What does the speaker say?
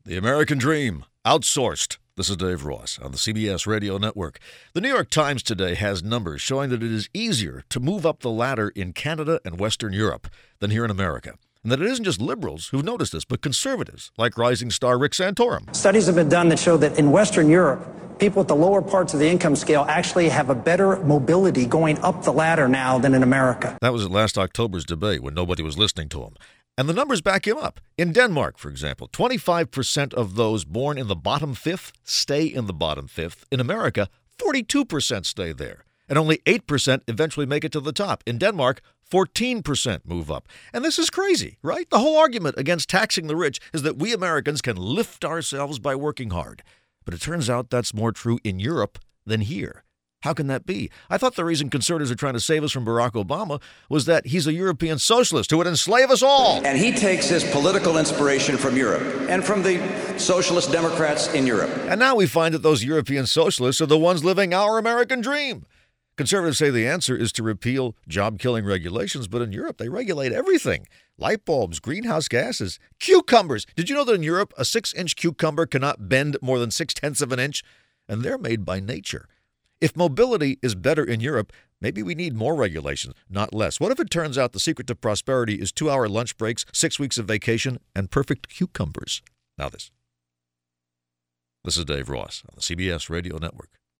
The American Dream, outsourced. This is Dave Ross on the CBS Radio Network. The New York Times today has numbers showing that it is easier to move up the ladder in Canada and Western Europe than here in America. And that it isn't just liberals who've noticed this, but conservatives, like rising star Rick Santorum. Studies have been done that show that in Western Europe, people at the lower parts of the income scale actually have a better mobility going up the ladder now than in America. That was at last October's debate when nobody was listening to him. And the numbers back him up. In Denmark, for example, 25% of those born in the bottom fifth stay in the bottom fifth. In America, 42% stay there. And only 8% eventually make it to the top. In Denmark, 14% move up. And this is crazy, right? The whole argument against taxing the rich is that we Americans can lift ourselves by working hard. But it turns out that's more true in Europe than here. How can that be? I thought the reason conservatives are trying to save us from Barack Obama was that he's a European socialist who would enslave us all. And he takes his political inspiration from Europe and from the socialist Democrats in Europe. And now we find that those European socialists are the ones living our American dream. Conservatives say the answer is to repeal job-killing regulations, but in Europe they regulate everything. Light bulbs, greenhouse gases, cucumbers. Did you know that in Europe a 6-inch cucumber cannot bend more than 0.6 of an inch? And they're made by nature. If mobility is better in Europe, maybe we need more regulations, not less. What if it turns out the secret to prosperity is 2-hour lunch breaks, 6 weeks of vacation, and perfect cucumbers? Now this. This is Dave Ross on the CBS Radio Network.